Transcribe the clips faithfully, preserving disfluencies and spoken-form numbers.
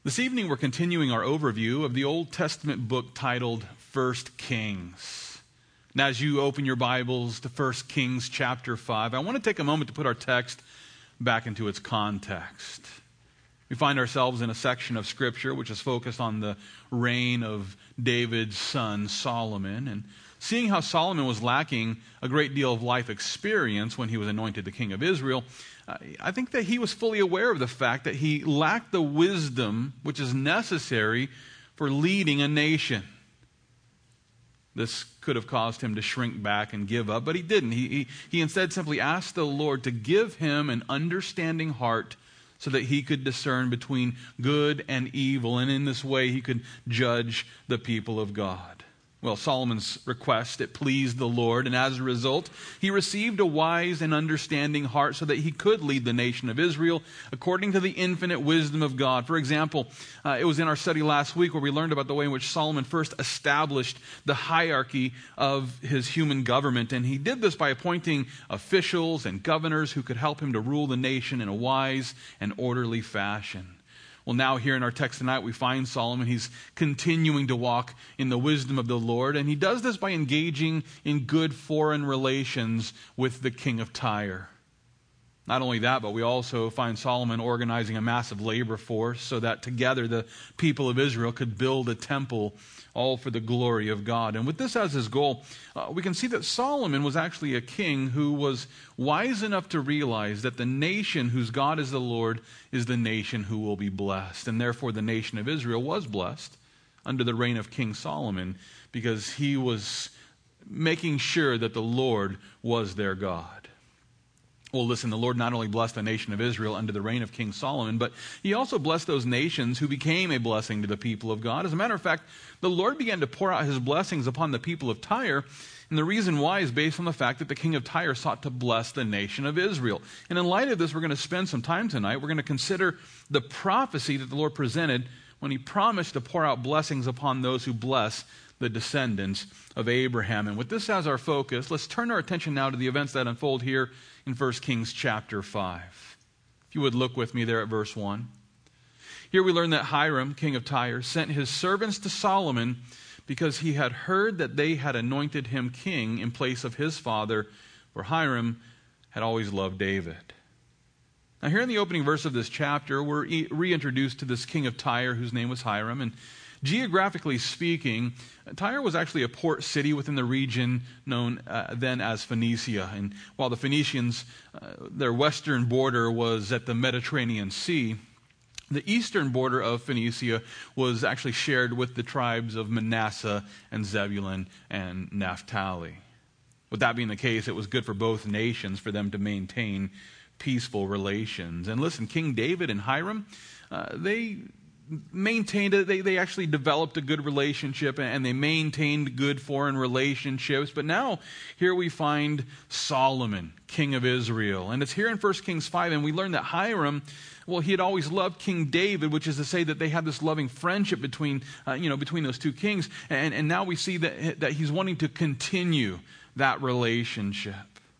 This evening we're continuing our overview of the Old Testament book titled First Kings. And as you open your Bibles to First Kings chapter five, I want to take a moment to put our text back into its context. We find ourselves in a section of Scripture which is focused on the reign of David's son Solomon, and seeing how Solomon was lacking a great deal of life experience when he was anointed the king of Israel, I think that he was fully aware of the fact that he lacked the wisdom which is necessary for leading a nation. This could have caused him to shrink back and give up, but he didn't. He, he, he instead simply asked the Lord to give him an understanding heart so that he could discern between good and evil, and in this way he could judge the people of God. Well, Solomon's request, it pleased the Lord, and as a result, he received a wise and understanding heart so that he could lead the nation of Israel according to the infinite wisdom of God. For example, uh, it was in our study last week where we learned about the way in which Solomon first established the hierarchy of his human government, and he did this by appointing officials and governors who could help him to rule the nation in a wise and orderly fashion. Well, now here in our text tonight, we find Solomon. He's continuing to walk in the wisdom of the Lord, and he does this by engaging in good foreign relations with the king of Tyre. Not only that, but we also find Solomon organizing a massive labor force so that together the people of Israel could build a temple, all for the glory of God. And with this as his goal, uh, we can see that Solomon was actually a king who was wise enough to realize that the nation whose God is the Lord is the nation who will be blessed. And therefore the nation of Israel was blessed under the reign of King Solomon because he was making sure that the Lord was their God. Well, listen, the Lord not only blessed the nation of Israel under the reign of King Solomon, but he also blessed those nations who became a blessing to the people of God. As a matter of fact, the Lord began to pour out his blessings upon the people of Tyre, and the reason why is based on the fact that the king of Tyre sought to bless the nation of Israel. And in light of this, we're going to spend some time tonight. We're going to consider the prophecy that the Lord presented when he promised to pour out blessings upon those who bless the descendants of Abraham. And with this as our focus, let's turn our attention now to the events that unfold here in First Kings chapter five. If you would look with me there at verse one. Here we learn that Hiram, king of Tyre, sent his servants to Solomon because he had heard that they had anointed him king in place of his father, for Hiram had always loved David. Now here in the opening verse of this chapter, we're reintroduced to this king of Tyre whose name was Hiram, and geographically speaking, Tyre was actually a port city within the region known uh, then as Phoenicia. And while the Phoenicians, uh, their western border was at the Mediterranean Sea, the eastern border of Phoenicia was actually shared with the tribes of Manasseh and Zebulun and Naphtali. With that being the case, it was good for both nations for them to maintain peaceful relations. And listen, King David and Hiram, uh, they... maintained it. They, they actually developed a good relationship and they maintained good foreign relationships. But now here we find Solomon, king of Israel. And it's here in First Kings five, and we learn that Hiram, well, he had always loved King David, which is to say that they had this loving friendship between, uh, you know, between those two kings. And, and now we see that, that he's wanting to continue that relationship.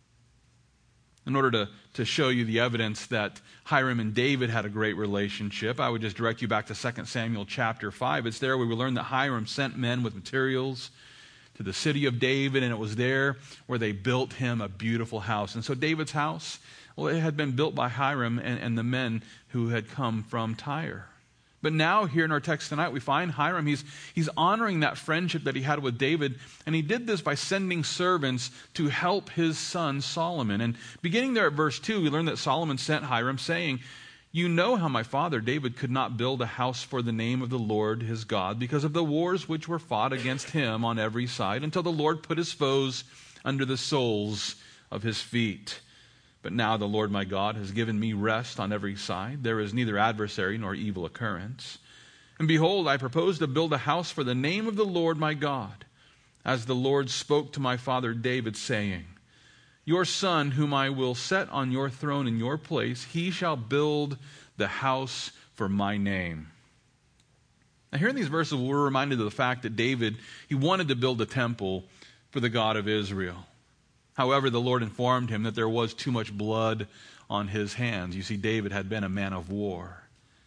In order to, to show you the evidence that Hiram and David had a great relationship, I would just direct you back to Second Samuel chapter five. It's there where we learn that Hiram sent men with materials to the city of David, and it was there where they built him a beautiful house. And so David's house, well, it had been built by Hiram and, and the men who had come from Tyre. But now here in our text tonight, we find Hiram, he's, he's honoring that friendship that he had with David, and he did this by sending servants to help his son Solomon. And beginning there at verse two, we learn that Solomon sent Hiram saying, "You know how my father David could not build a house for the name of the Lord his God because of the wars which were fought against him on every side until the Lord put his foes under the soles of his feet. But now the Lord my God has given me rest on every side. There is neither adversary nor evil occurrence. And behold, I propose to build a house for the name of the Lord my God, as the Lord spoke to my father David, saying, Your son, whom I will set on your throne in your place, he shall build the house for my name." Now here in these verses, we're reminded of the fact that David, he wanted to build a temple for the God of Israel. However, the Lord informed him that there was too much blood on his hands. You see, David had been a man of war.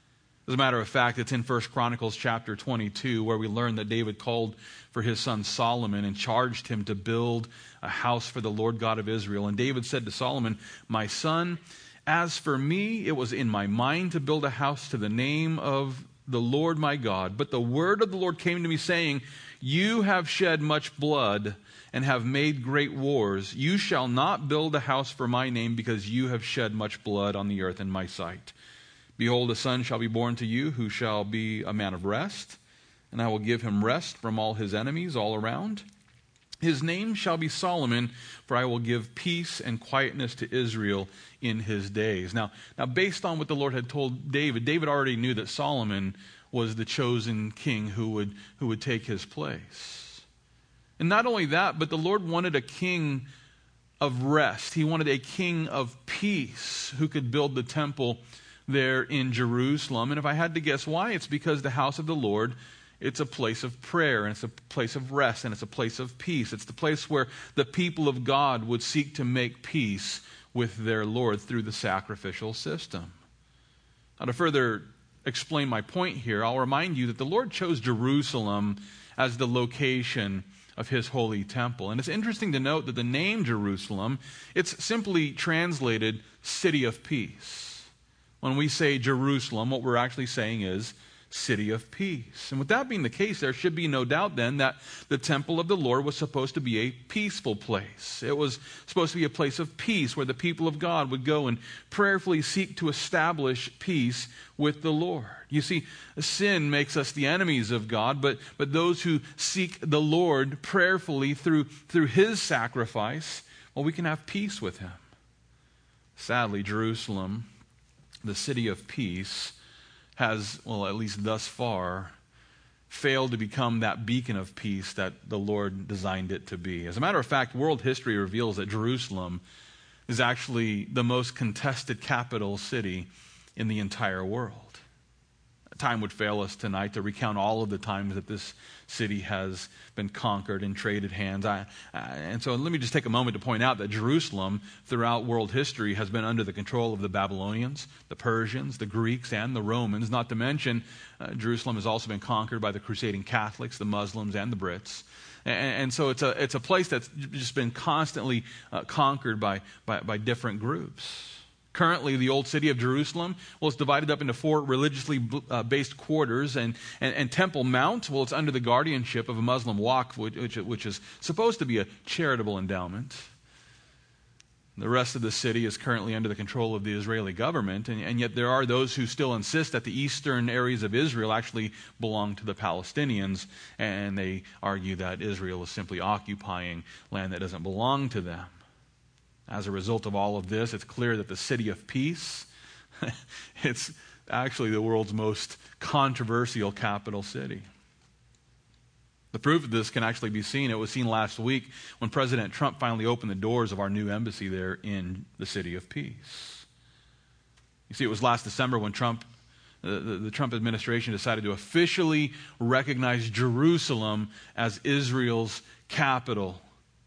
As a matter of fact, it's in First Chronicles chapter twenty-two where we learn that David called for his son Solomon and charged him to build a house for the Lord God of Israel. And David said to Solomon, "My son, as for me, it was in my mind to build a house to the name of the Lord my God. But the word of the Lord came to me saying, you have shed much blood and have made great wars. You shall not build a house for my name because you have shed much blood on the earth in my sight. Behold, a son shall be born to you who shall be a man of rest, and I will give him rest from all his enemies all around. His name shall be Solomon, for I will give peace and quietness to Israel in his days." Now, now, based on what the Lord had told David, David already knew that Solomon was the chosen king who would, who would take his place. And not only that, but the Lord wanted a king of rest. He wanted a king of peace who could build the temple there in Jerusalem. And if I had to guess why, it's because the house of the Lord, it's a place of prayer, and it's a place of rest, and it's a place of peace. It's the place where the people of God would seek to make peace with their Lord through the sacrificial system. Now, to further explain my point here, I'll remind you that the Lord chose Jerusalem as the location of his holy temple. And it's interesting to note that the name Jerusalem, it's simply translated city of peace. When we say Jerusalem, what we're actually saying is city of peace. And with that being the case, there should be no doubt then that the temple of the Lord was supposed to be a peaceful place. It was supposed to be a place of peace where the people of God would go and prayerfully seek to establish peace with the Lord. You see, sin makes us the enemies of God, but, but those who seek the Lord prayerfully through, through his sacrifice, well, we can have peace with him. Sadly, Jerusalem, the city of peace, has, well, at least thus far, failed to become that beacon of peace that the Lord designed it to be. As a matter of fact, world history reveals that Jerusalem is actually the most contested capital city in the entire world. Time would fail us tonight to recount all of the times that this city has been conquered and traded hands. I, I, and so let me just take a moment to point out that Jerusalem, throughout world history, has been under the control of the Babylonians, the Persians, the Greeks, and the Romans. Not to mention, uh, Jerusalem has also been conquered by the crusading Catholics, the Muslims, and the Brits. And, and so it's a, it's a place that's just been constantly uh, conquered by, by, by different groups. Currently, the old city of Jerusalem, well, it's divided up into four religiously uh, based quarters, and, and, and Temple Mount, well, it's under the guardianship of a Muslim Waqf, which, which, which is supposed to be a charitable endowment. The rest of the city is currently under the control of the Israeli government, and, and yet there are those who still insist that the eastern areas of Israel actually belong to the Palestinians, and they argue that Israel is simply occupying land that doesn't belong to them. As a result of all of this, it's clear that the city of peace, it's actually the world's most controversial capital city. The proof of this can actually be seen. It was seen last week when President Trump finally opened the doors of our new embassy there in the city of peace. You see, it was last December when Trump, the, the, the Trump administration decided to officially recognize Jerusalem as Israel's capital.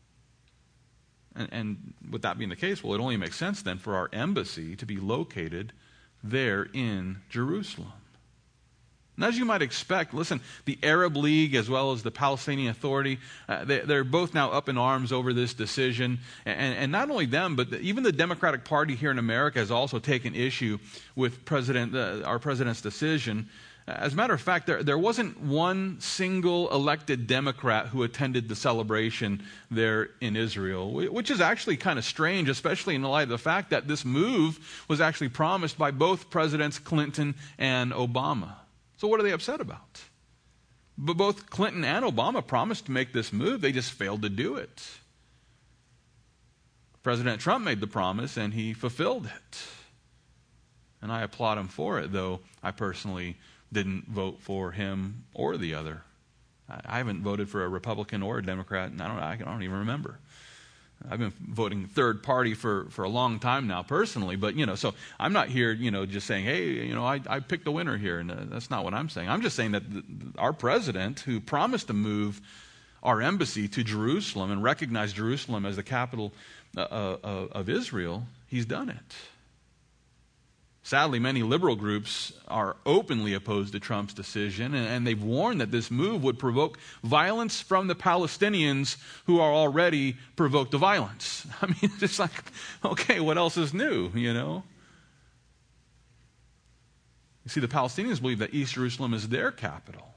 And, and with that being the case, well, it only makes sense then for our embassy to be located there in Jerusalem. And as you might expect, listen, the Arab League as well as the Palestinian Authority, uh, they, they're both now up in arms over this decision. And, and not only them, but the, even the Democratic Party here in America has also taken issue with President, uh, our president's decision. As a matter of fact, there, there wasn't one single elected Democrat who attended the celebration there in Israel, which is actually kind of strange, especially in light of the fact that this move was actually promised by both Presidents Clinton and Obama. So what are they upset about? But both Clinton and Obama promised to make this move. They just failed to do it. President Trump made the promise, and he fulfilled it. And I applaud him for it, though I personally didn't vote for him or the other. I haven't voted for a Republican or a Democrat, and I don't, I don't even remember. I've been voting third party for, for a long time now personally, but, you know, so I'm not here, you know, just saying, hey, you know, I, I picked a winner here, and uh, that's not what I'm saying. I'm just saying that the, our president, who promised to move our embassy to Jerusalem and recognize Jerusalem as the capital uh, uh, of Israel, he's done it. Sadly, many liberal groups are openly opposed to Trump's decision, and, and they've warned that this move would provoke violence from the Palestinians who are already provoked to violence. I mean, it's just like, okay, what else is new, you know? You see, the Palestinians believe that East Jerusalem is their capital.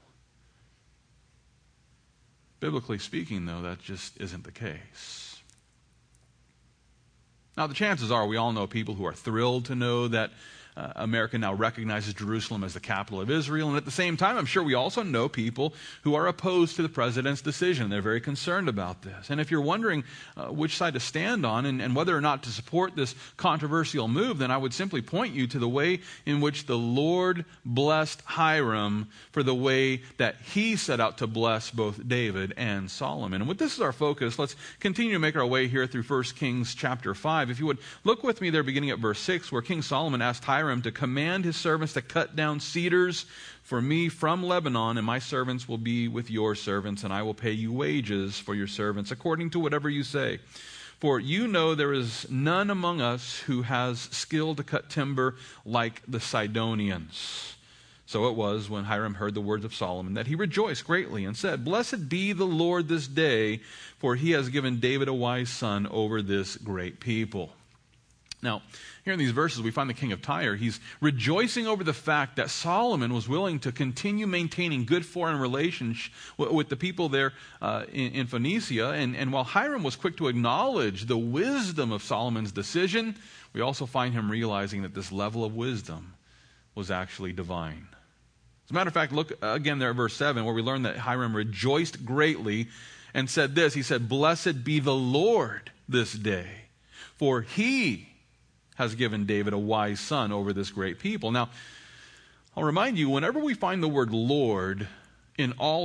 Biblically speaking, though, that just isn't the case. Now, the chances are we all know people who are thrilled to know that uh, America now recognizes Jerusalem as the capital of Israel. And at the same time, I'm sure we also know people who are opposed to the president's decision. They're very concerned about this. And if you're wondering uh, which side to stand on and, and whether or not to support this controversial move, then I would simply point you to the way in which the Lord blessed Hiram for the way that he set out to bless both David and Solomon. And with this as our focus, let's continue to make our way here through First Kings chapter five. If you would look with me there beginning at verse six, where King Solomon asked Hiram to command his servants to cut down cedars for me from Lebanon, and my servants will be with your servants, and I will pay you wages for your servants according to whatever you say. For you know there is none among us who has skill to cut timber like the Sidonians. So it was when Hiram heard the words of Solomon that he rejoiced greatly and said, Blessed be the Lord this day, for he has given David a wise son over this great people. Now, here in these verses, we find the king of Tyre. He's rejoicing over the fact that Solomon was willing to continue maintaining good foreign relations with the people there uh, in, in Phoenicia. And, and while Hiram was quick to acknowledge the wisdom of Solomon's decision, we also find him realizing that this level of wisdom was actually divine. As a matter of fact, look again there at verse seven, where we learn that Hiram rejoiced greatly and said this. He said, Blessed be the Lord this day, for he has given David a wise son over this great people. Now, I'll remind you, whenever we find the word Lord in all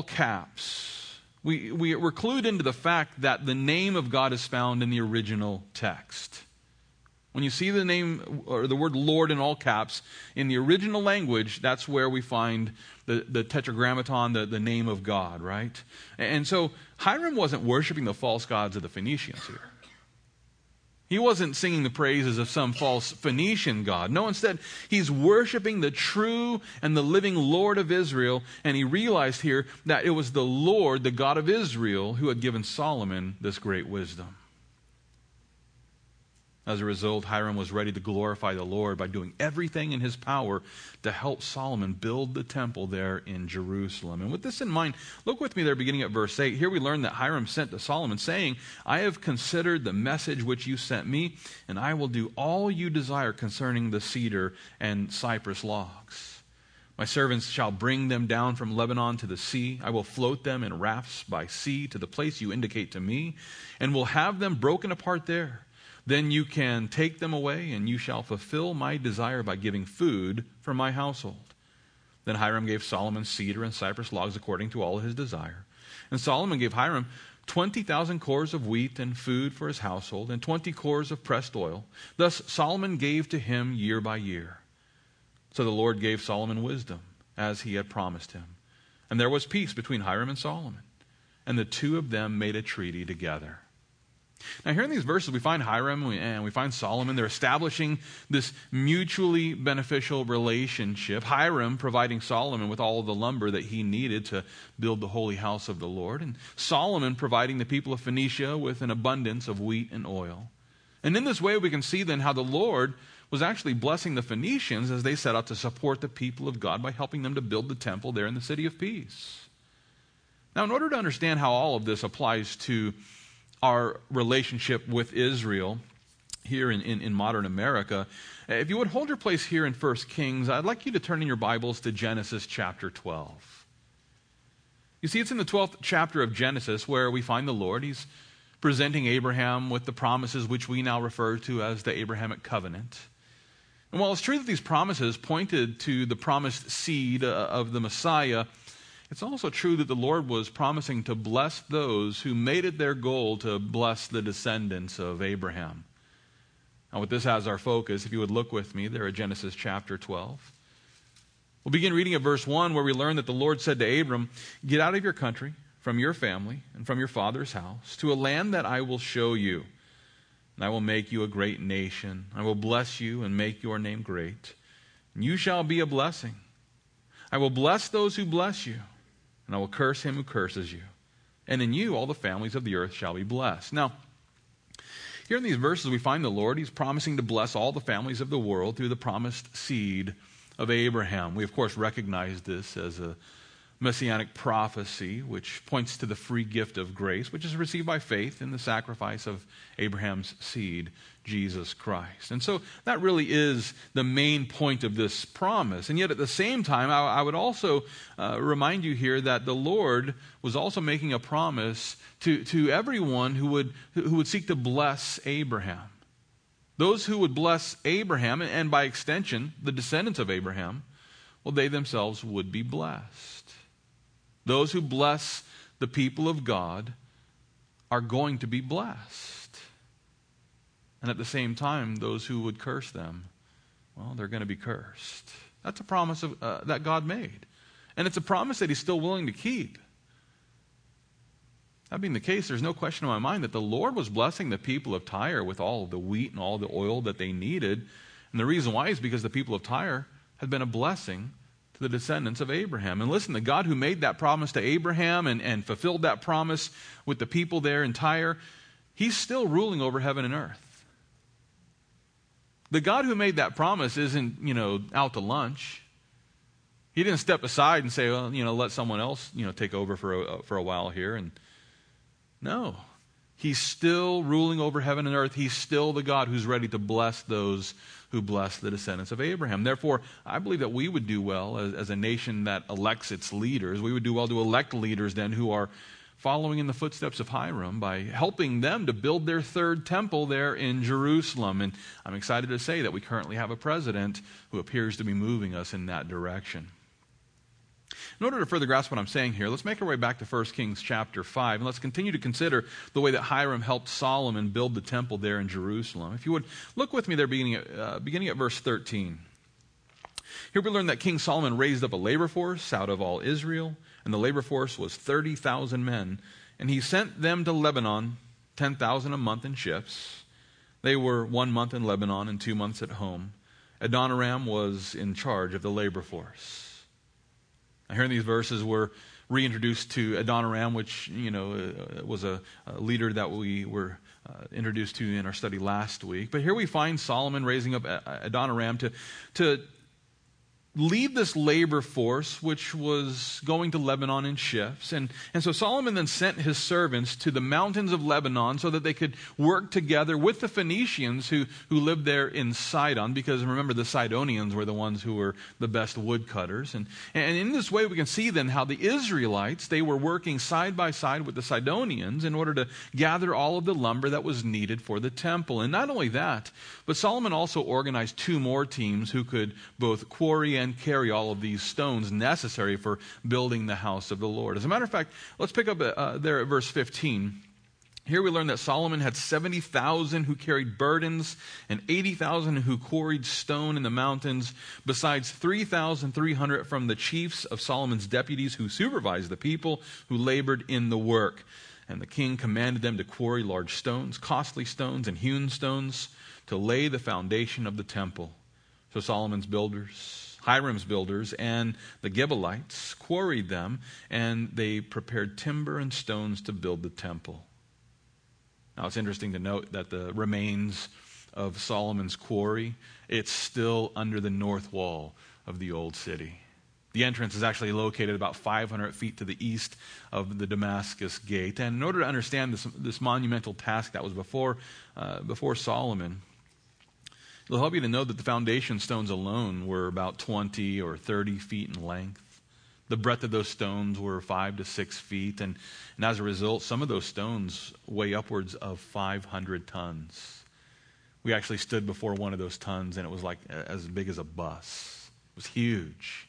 caps, we, we, we're clued into the fact that the name of God is found in the original text. When you see the name or the word Lord in all caps, in the original language, that's where we find the, the tetragrammaton, the, the name of God, right? And so Hiram wasn't worshiping the false gods of the Phoenicians here. He wasn't singing the praises of some false Phoenician god. No, instead, he's worshiping the true and the living Lord of Israel, and he realized here that it was the Lord, the God of Israel, who had given Solomon this great wisdom. As a result, Hiram was ready to glorify the Lord by doing everything in his power to help Solomon build the temple there in Jerusalem. And with this in mind, look with me there beginning at verse eight. Here we learn that Hiram sent to Solomon saying, I have considered the message which you sent me, and I will do all you desire concerning the cedar and cypress logs. My servants shall bring them down from Lebanon to the sea. I will float them in rafts by sea to the place you indicate to me, and will have them broken apart there. Then you can take them away, and you shall fulfill my desire by giving food for my household. Then Hiram gave Solomon cedar and cypress logs according to all his desire. And Solomon gave Hiram twenty thousand cores of wheat and food for his household, and twenty cores of pressed oil. Thus Solomon gave to him year by year. So the Lord gave Solomon wisdom, as he had promised him. And there was peace between Hiram and Solomon, and the two of them made a treaty together. Now, here in these verses, we find Hiram and we find Solomon. They're establishing this mutually beneficial relationship. Hiram providing Solomon with all of the lumber that he needed to build the holy house of the Lord. And Solomon providing the people of Phoenicia with an abundance of wheat and oil. And in this way, we can see then how the Lord was actually blessing the Phoenicians as they set out to support the people of God by helping them to build the temple there in the city of peace. Now, in order to understand how all of this applies to our relationship with Israel here in, in, in modern America, if you would hold your place here in First Kings, I'd like you to turn in your Bibles to Genesis chapter twelve. You see, it's in the twelfth chapter of Genesis where we find the Lord. He's presenting Abraham with the promises which we now refer to as the Abrahamic covenant. And while it's true that these promises pointed to the promised seed of the Messiah, it's also true that the Lord was promising to bless those who made it their goal to bless the descendants of Abraham. Now, with this as our focus, if you would look with me there at Genesis chapter twelve. We'll begin reading at verse one, where we learn that the Lord said to Abram, Get out of your country, from your family, and from your father's house, to a land that I will show you. And I will make you a great nation. I will bless you and make your name great. and you shall be a blessing. I will bless those who bless you, and I will curse him who curses you. And in you all the families of the earth shall be blessed. Now, here in these verses we find the Lord, he's promising to bless all the families of the world through the promised seed of Abraham. We, of course, recognize this as a messianic prophecy, which points to the free gift of grace, which is received by faith in the sacrifice of Abraham's seed, Jesus Christ. And so that really is the main point of this promise. And yet at the same time, I, I would also uh, remind you here that the Lord was also making a promise to, to everyone who would, who would seek to bless Abraham. Those who would bless Abraham, and by extension, the descendants of Abraham, well, they themselves would be blessed. Those who bless the people of God are going to be blessed. And at the same time, those who would curse them, well, they're going to be cursed. That's a promise of, uh, that God made. And it's a promise that he's still willing to keep. That being the case, there's no question in my mind that the Lord was blessing the people of Tyre with all of the wheat and all the oil that they needed. And the reason why is because the people of Tyre had been a blessing to the descendants of Abraham. And listen, the God who made that promise to Abraham and, and fulfilled that promise with the people there in Tyre, he's still ruling over heaven and earth. The God who made that promise isn't, you know, out to lunch. He didn't step aside and say, well, you know, let someone else, you know, take over for a, for a while here. And no, he's still ruling over heaven and earth. He's still the God who's ready to bless those who bless the descendants of Abraham. Therefore, I believe that we would do well as, as a nation that elects its leaders. We would do well to elect leaders then who are following in the footsteps of Hiram by helping them to build their third temple there in Jerusalem. And I'm excited to say that we currently have a president who appears to be moving us in that direction. In order to further grasp what I'm saying here, let's make our way back to First Kings chapter five, and let's continue to consider the way that Hiram helped Solomon build the temple there in Jerusalem. If you would, look with me there beginning at, uh, beginning at verse thirteen. Here we learn that King Solomon raised up a labor force out of all Israel, and the labor force was thirty thousand men, and he sent them to Lebanon, ten thousand a month in ships. They were one month in Lebanon and two months at home. Adoniram was in charge of the labor force. Now, here in these verses, we're reintroduced to Adoniram, which, you know, uh, was a, a leader that we were uh, introduced to in our study last week. But here we find Solomon raising up Adoniram to, to lead this labor force, which was going to Lebanon in ships. And, and so Solomon then sent his servants to the mountains of Lebanon so that they could work together with the Phoenicians who, who lived there in Sidon, because remember, the Sidonians were the ones who were the best woodcutters. And, and in this way, we can see then how the Israelites, they were working side by side with the Sidonians in order to gather all of the lumber that was needed for the temple. And not only that, but Solomon also organized two more teams who could both quarry and carry all of these stones necessary for building the house of the Lord. As a matter of fact, let's pick up uh, there at verse fifteen. Here we learn that Solomon had seventy thousand who carried burdens and eighty thousand who quarried stone in the mountains, besides three thousand three hundred from the chiefs of Solomon's deputies who supervised the people who labored in the work. And the king commanded them to quarry large stones, costly stones, and hewn stones to lay the foundation of the temple. So Solomon's builders, Hiram's builders, and the Gibeonites quarried them, and they prepared timber and stones to build the temple. Now, it's interesting to note that the remains of Solomon's quarry, it's still under the north wall of the old city. The entrance is actually located about five hundred feet to the east of the Damascus Gate. And in order to understand this, this monumental task that was before, uh, before Solomon, it'll help you to know that the foundation stones alone were about twenty or thirty feet in length. The breadth of those stones were five to six feet. And, and as a result, some of those stones weigh upwards of five hundred tons. We actually stood before one of those tons, and it was like as big as a bus. It was huge.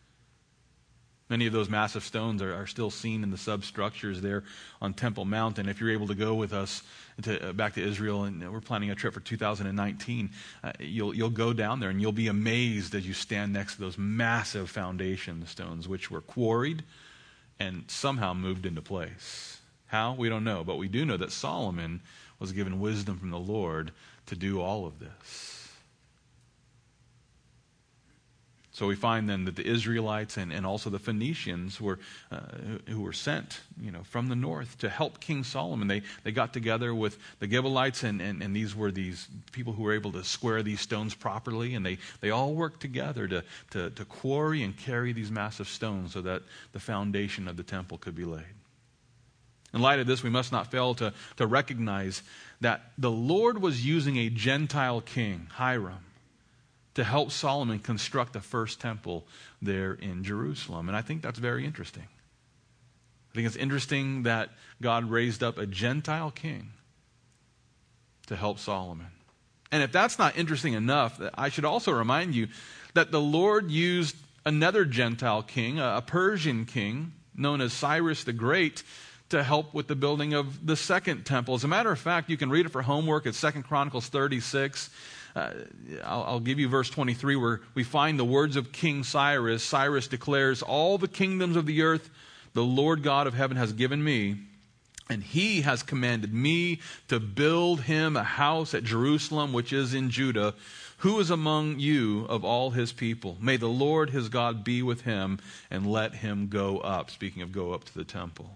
Many of those massive stones are, are still seen in the substructures there on Temple Mount. And if you're able to go with us to, uh, back to Israel, and we're planning a trip for two thousand nineteen, uh, you'll, you'll go down there and you'll be amazed as you stand next to those massive foundation stones, which were quarried and somehow moved into place. How? We don't know. But we do know that Solomon was given wisdom from the Lord to do all of this. So we find then that the Israelites and, and also the Phoenicians were uh, who, who were sent, you know, from the north to help King Solomon. They they got together with the Gibeonites, and, and, and these were these people who were able to square these stones properly, and they, they all worked together to, to, to quarry and carry these massive stones so that the foundation of the temple could be laid. In light of this, we must not fail to, to recognize that the Lord was using a Gentile king, Hiram, to help Solomon construct the first temple there in Jerusalem. And I think that's very interesting. I think it's interesting that God raised up a Gentile king to help Solomon. And if that's not interesting enough, I should also remind you that the Lord used another Gentile king, a Persian king, known as Cyrus the Great, to help with the building of the second temple. As a matter of fact, you can read it for homework at Second Chronicles thirty-six. Uh, I'll, I'll give you verse twenty-three, where we find the words of King Cyrus. Cyrus declares, "All the kingdoms of the earth the Lord God of heaven has given me, and he has commanded me to build him a house at Jerusalem, which is in Judah. Who is among you of all his people? May the Lord his God be with him, and let him go up." Speaking of go up to the temple.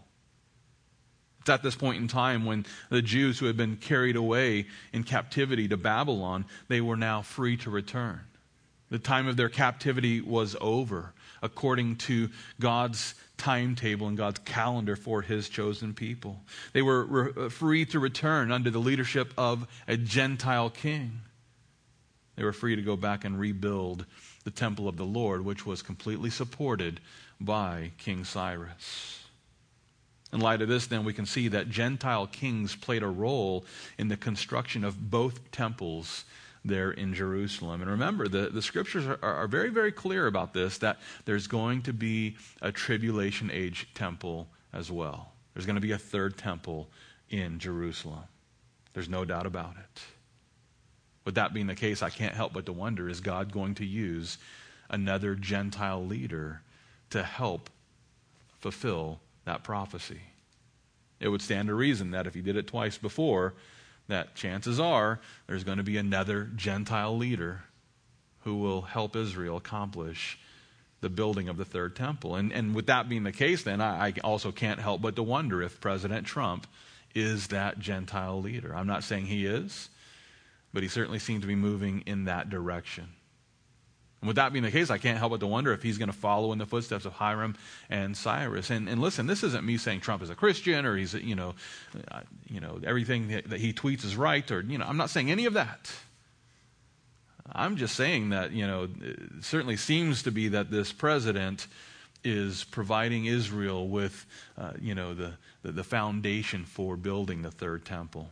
It's at this point in time when the Jews who had been carried away in captivity to Babylon, they were now free to return. The time of their captivity was over, according to God's timetable and God's calendar for his chosen people. They were re- free to return under the leadership of a Gentile king. They were free to go back and rebuild the temple of the Lord, which was completely supported by King Cyrus. In light of this, then, we can see that Gentile kings played a role in the construction of both temples there in Jerusalem. And remember, the, the scriptures are, are very, very clear about this, that there's going to be a tribulation age temple as well. There's going to be a third temple in Jerusalem. There's no doubt about it. With that being the case, I can't help but to wonder, is God going to use another Gentile leader to help fulfill that prophecy? It would stand to reason that if he did it twice before, that chances are there's going to be another Gentile leader who will help Israel accomplish the building of the third temple. And, and with that being the case, then, I, I also can't help but to wonder if President Trump is that Gentile leader. I'm not saying he is, but he certainly seems to be moving in that direction. And with that being the case, I can't help but to wonder if he's going to follow in the footsteps of Hiram and Cyrus. And, and listen, this isn't me saying Trump is a Christian or he's, you know, uh, you know, everything that, that he tweets is right, or, you know, I'm not saying any of that. I'm just saying that, you know, it certainly seems to be that this president is providing Israel with, uh, you know, the, the, the foundation for building the third temple.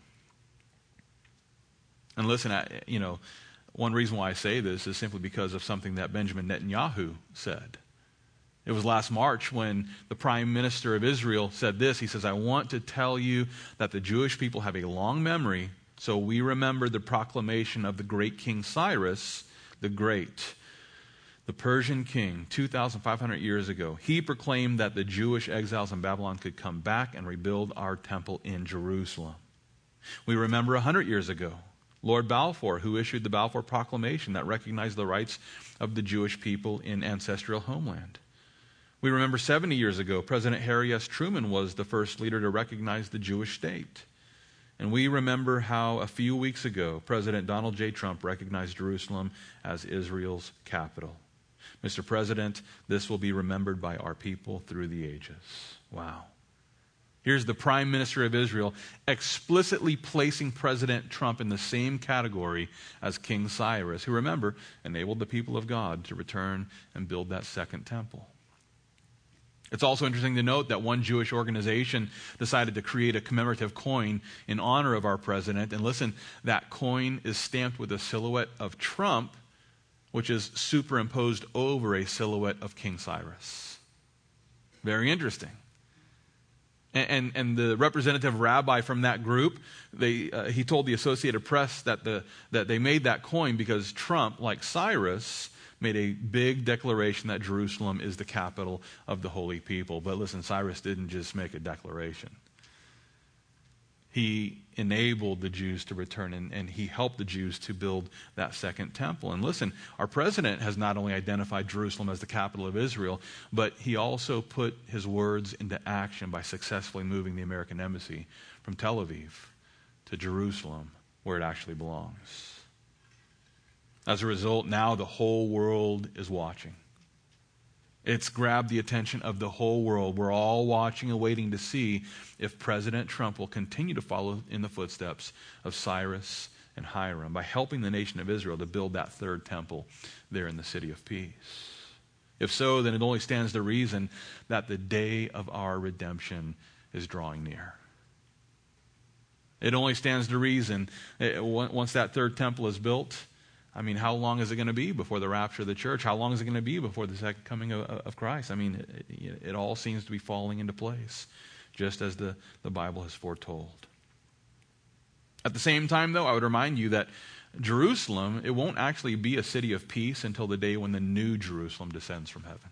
And listen, I, you know, one reason why I say this is simply because of something that Benjamin Netanyahu said. It was last March when the Prime Minister of Israel said this. He says, "I want to tell you that the Jewish people have a long memory, so we remember the proclamation of the great King Cyrus the Great, the Persian king, two thousand five hundred years ago. He proclaimed that the Jewish exiles in Babylon could come back and rebuild our temple in Jerusalem. We remember one hundred years ago, Lord Balfour, who issued the Balfour Proclamation that recognized the rights of the Jewish people in ancestral homeland. We remember seventy years ago, President Harry S. Truman was the first leader to recognize the Jewish state. And we remember how a few weeks ago, President Donald J. Trump recognized Jerusalem as Israel's capital. Mister President, this will be remembered by our people through the ages." Wow. Here's the Prime Minister of Israel explicitly placing President Trump in the same category as King Cyrus, who, remember, enabled the people of God to return and build that second temple. It's also interesting to note that one Jewish organization decided to create a commemorative coin in honor of our president. And listen, that coin is stamped with a silhouette of Trump, which is superimposed over a silhouette of King Cyrus. Very interesting. And, and, and the representative rabbi from that group, they, uh, he told the Associated Press that, the, that they made that coin because Trump, like Cyrus, made a big declaration that Jerusalem is the capital of the holy people. But listen, Cyrus didn't just make a declaration. he enabled the Jews to return, and, and he helped the Jews to build that second temple. And listen, our president has not only identified Jerusalem as the capital of Israel, but he also put his words into action by successfully moving the American embassy from Tel Aviv to Jerusalem, where it actually belongs. As a result, now the whole world is watching. It's grabbed the attention of the whole world. We're all watching and waiting to see if President Trump will continue to follow in the footsteps of Cyrus and Hiram by helping the nation of Israel to build that third temple there in the city of peace. If so, then it only stands to reason that the day of our redemption is drawing near. It only stands to reason, once that third temple is built, I mean, how long is it going to be before the rapture of the church? How long is it going to be before the second coming of, of Christ? I mean, it, it all seems to be falling into place, just as the, the Bible has foretold. At the same time, though, I would remind you that Jerusalem, it won't actually be a city of peace until the day when the new Jerusalem descends from heaven.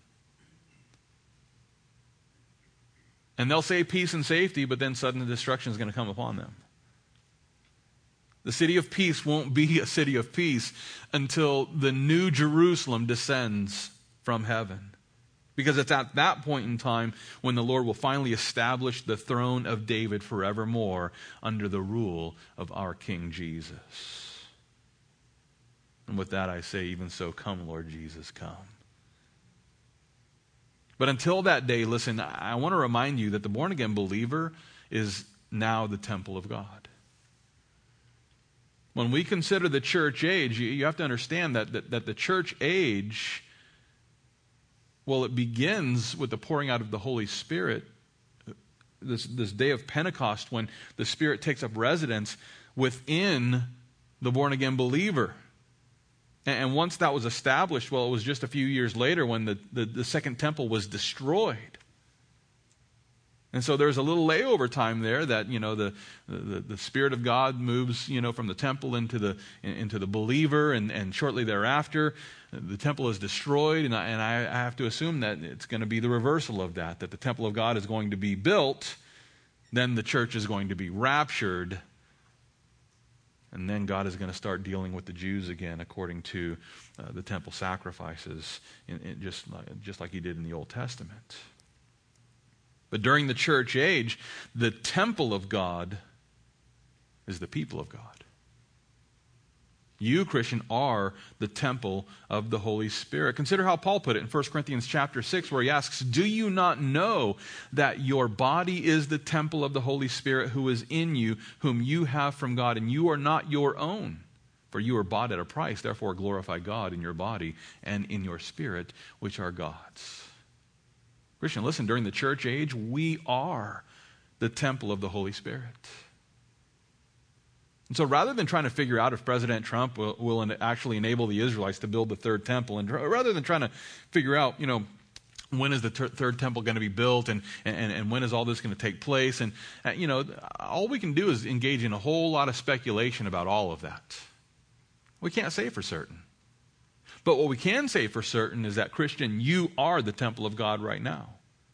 And they'll say peace and safety, but then sudden destruction is going to come upon them. The city of peace won't be a city of peace until the new Jerusalem descends from heaven. Because it's at that point in time when the Lord will finally establish the throne of David forevermore under the rule of our King Jesus. And with that I say, even so, come, Lord Jesus, come. But until that day, listen, I want to remind you that the born-again believer is now the temple of God. When we consider the church age, you, you have to understand that, that, that the church age, well, it begins with the pouring out of the Holy Spirit, this, this day of Pentecost when the Spirit takes up residence within the born-again believer. And, and once that was established, well, it was just a few years later when the, the, the second temple was destroyed. And so there's a little layover time there that, you know, the, the, the Spirit of God moves, you know, from the temple into the into the believer, and, and shortly thereafter, the temple is destroyed, and I, and I have to assume that it's going to be the reversal of that, that the temple of God is going to be built, then the church is going to be raptured, and then God is going to start dealing with the Jews again according to uh, the temple sacrifices, in, in just, just like he did in the Old Testament. But during the church age, the temple of God is the people of God. You, Christian, are the temple of the Holy Spirit. Consider how Paul put it in First Corinthians chapter six, where he asks, do you not know that your body is the temple of the Holy Spirit who is in you, whom you have from God, and you are not your own? For you are bought at a price, therefore glorify God in your body and in your spirit, which are God's. Christian, listen, during the church age, we are the temple of the Holy Spirit. And so rather than trying to figure out if President Trump will, will actually enable the Israelites to build the third temple, and rather than trying to figure out, you know, when is the ter- third temple going to be built, and, and, and when is all this going to take place, and, uh, you know, all we can do is engage in a whole lot of speculation about all of that. We can't say for certain. But what we can say for certain is that, Christian, you are the temple of God right now.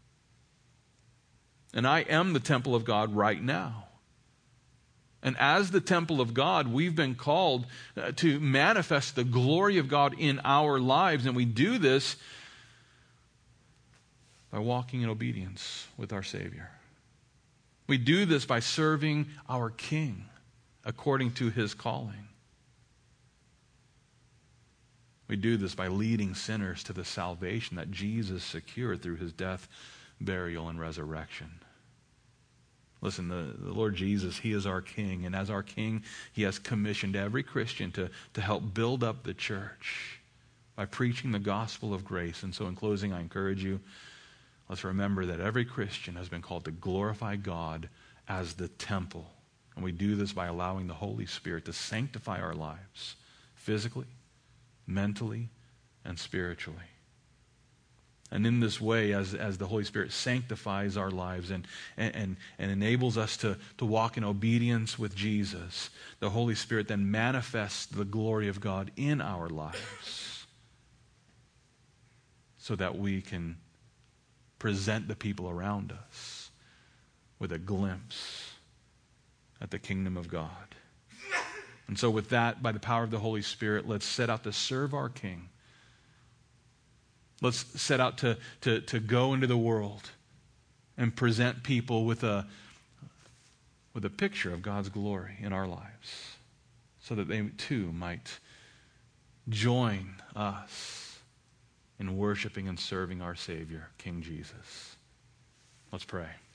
And I am the temple of God right now. And as the temple of God, we've been called uh, to manifest the glory of God in our lives. And we do this by walking in obedience with our Savior. We do this by serving our King according to his calling. We do this by leading sinners to the salvation that Jesus secured through his death, burial, and resurrection. Listen, the, the Lord Jesus, he is our King. And as our King, he has commissioned every Christian to, to help build up the church by preaching the gospel of grace. And so in closing, I encourage you, let's remember that every Christian has been called to glorify God as the temple. And we do this by allowing the Holy Spirit to sanctify our lives physically, mentally, and spiritually. And in this way, as, as the Holy Spirit sanctifies our lives and, and, and enables us to, to walk in obedience with Jesus, the Holy Spirit then manifests the glory of God in our lives so that we can present the people around us with a glimpse at the kingdom of God. And so with that, by the power of the Holy Spirit, let's set out to serve our King. Let's set out to, to, to go into the world and present people with a, with a picture of God's glory in our lives, so that they too might join us in worshiping and serving our Savior, King Jesus. Let's pray.